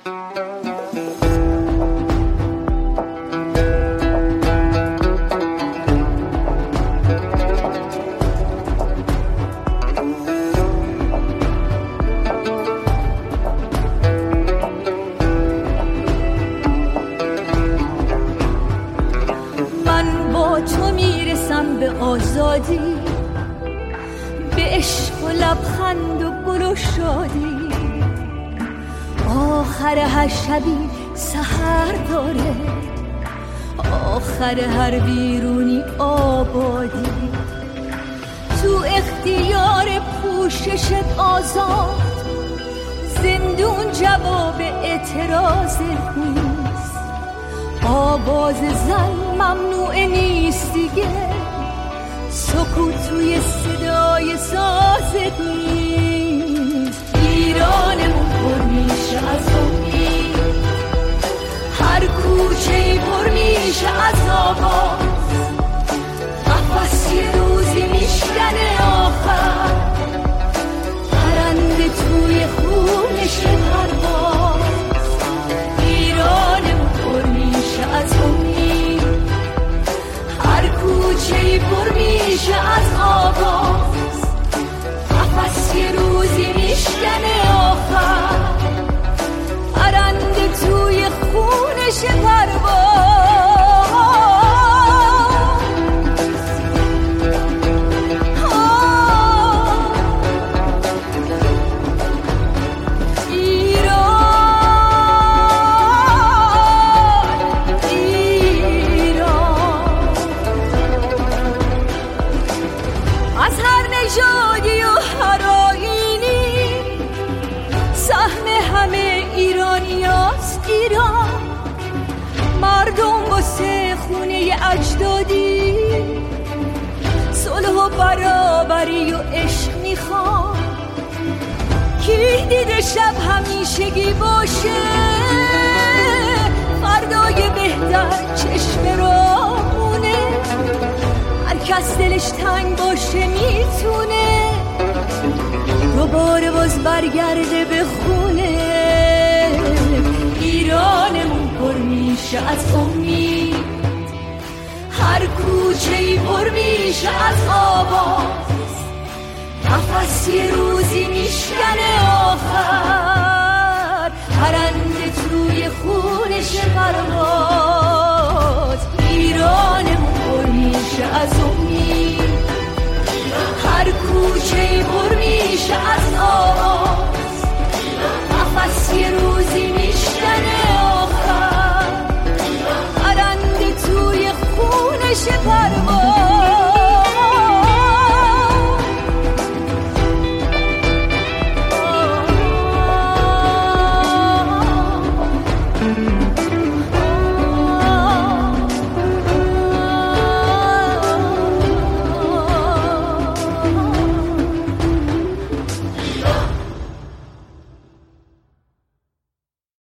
آزادی به عشق و لبخند و گل و شادی، آخر هر شبی سحر داره، آخر هر بیرونی آبادی، تو اختیار پوششت آزاد، زندون جواب اعتراض نیست، آواز زن ممنوع نیست دیگه، سکوت توی صدای سازت نیست. ایرانمون پر میشه از امید، هر کوچه‌ای پر میشه از آواز، قفس یه روزی میشکنه آخر، پرنده توی خونش پرواز. ایرانمون پر میشه از امید، هر کوچه‌ای پر میشه از آواز، قفس یه روزی میشکنه آخر، پرنده توی خونش پرواز. مردم واسه خونه اجدادی صلح و برابری و عشق میخوان، کی دیده شب همیشگی باشه، فردای بهتر چشم راهونه، هر کس دلش تنگ باشه میتونه دوباره باز برگرده به خونه. ایرانمون پر میشه از امید، هر کوچه‌ای پر میشه از آواز، قفس یه روزی میشکنه آخر، پرنده توی خونش پرواز. ایرانمون پر میشه از امید، هر کوچه‌ای پر میشه از آواز، قفس یه روزی میشکنه آخر، پرنده توی خونش پرواز.